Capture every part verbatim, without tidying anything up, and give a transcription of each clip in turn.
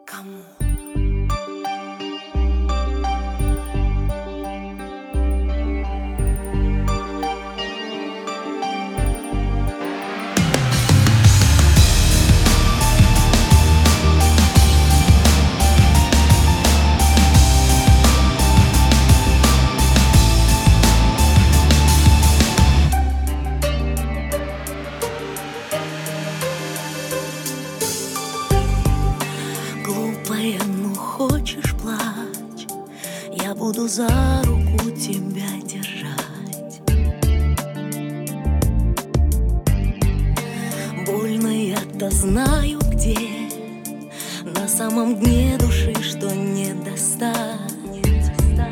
Кому? Глупая, ну хочешь плачь, я буду за руку тебя держать. Больно я-то знаю где, на самом дне души, что не достанет.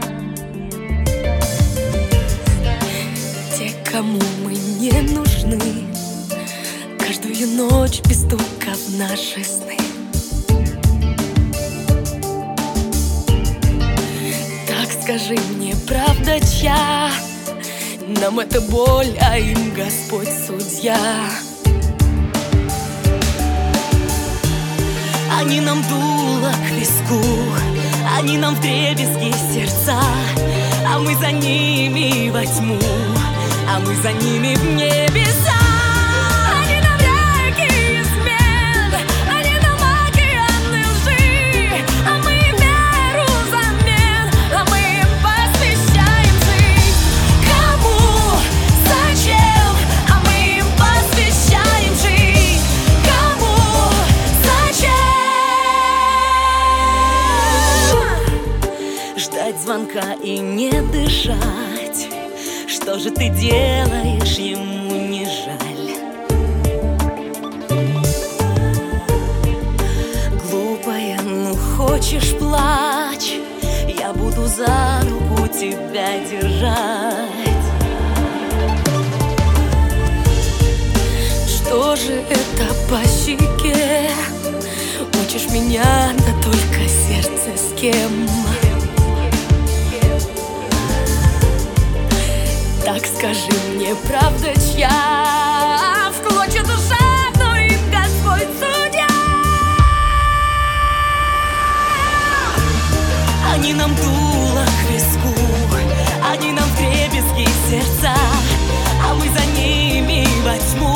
Те, кому мы не нужны, каждую ночь без стука в наши сны. Скажи мне, правда чья? Нам это боль, а им Господь судья. Они нам дуло к виску, они нам вдребезги сердца, а мы за ними во тьму, а мы за ними в небеса. Они нам реки измен, они нам океаны лжи, а мы им веру взамен, а мы им посвящаем жизнь. Кому? Зачем? А мы им посвящаем жизнь. Кому? Зачем? Ждать звонка и не дышать. Что же ты делаешь, ему не жаль? Глупая, ну хочешь плачь, я буду за руку тебя держать. Что же это по щеке? Учишь меня, да только сердце с кем? Так скажи мне, правда чья? В клочья душа, но им Господь судья. Они нам дуло к виску, они нам вдребезги сердца, а мы за ними во тьму,